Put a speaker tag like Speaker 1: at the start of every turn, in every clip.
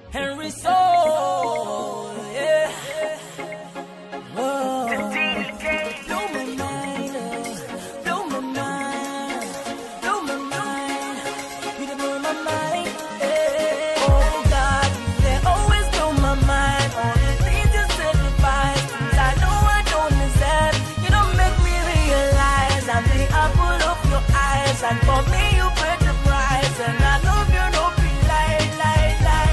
Speaker 1: Henry Soul, yeah. Whoa. Blow my mind, blow my mind, blow my mind. You done blow my mind, yeah. Oh God, they always blow my mind. All the things you sacrifice, things I know I don't deserve. You don't make me realize I'm the apple of your eyes, and for me you pay the price, and I love you, no be lie, lie, lie.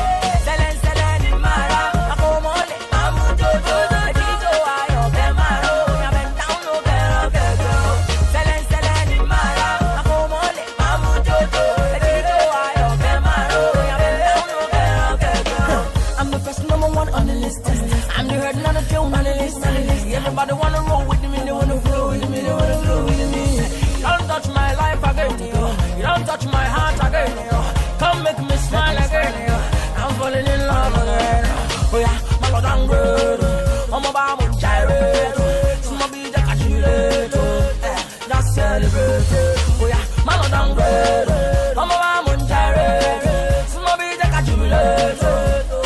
Speaker 1: On the list, I'm the hurt, not a tune on the list. Everybody wanna roll with me, they wanna flow with me, they wanna flow with me. You don't touch my life again, yo. You don't touch my heart again, yo. Come make me smile again, yo. I'm falling in love again. Oh yeah, my Lord and great. I'm about to gyrate. Some be the catchulate. Just celebrate. Oh yeah, my Lord and great. I'm about to gyrate. Some be the catchulate.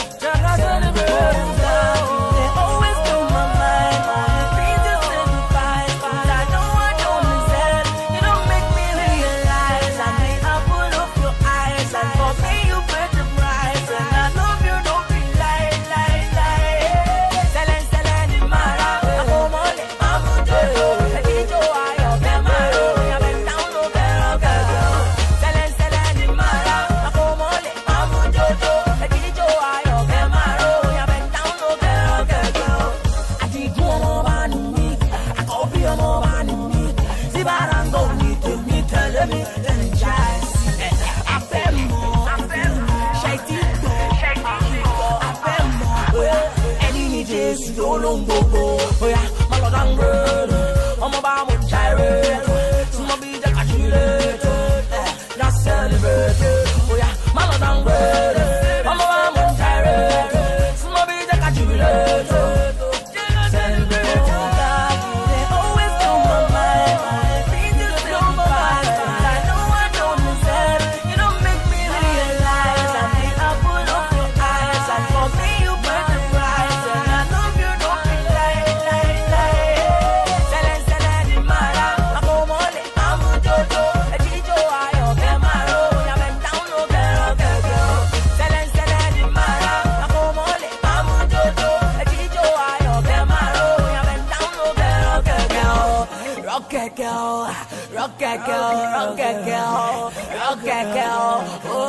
Speaker 1: Oh yeah, my Lord and great. I'm about to gyrate. Some be the catchulate. Just celebrate. Oh yeah, my Lord and great. I'm about to gyrate. Some be the catchulate. Celebrate. They always blow my mind. Things you blow my mind. I know I don't deserve. You don't make me realize I'm the apple of your eyes, and for me you pay the price, and I love you. Rock that girl, rock that girl, rock that girl, rock that girl.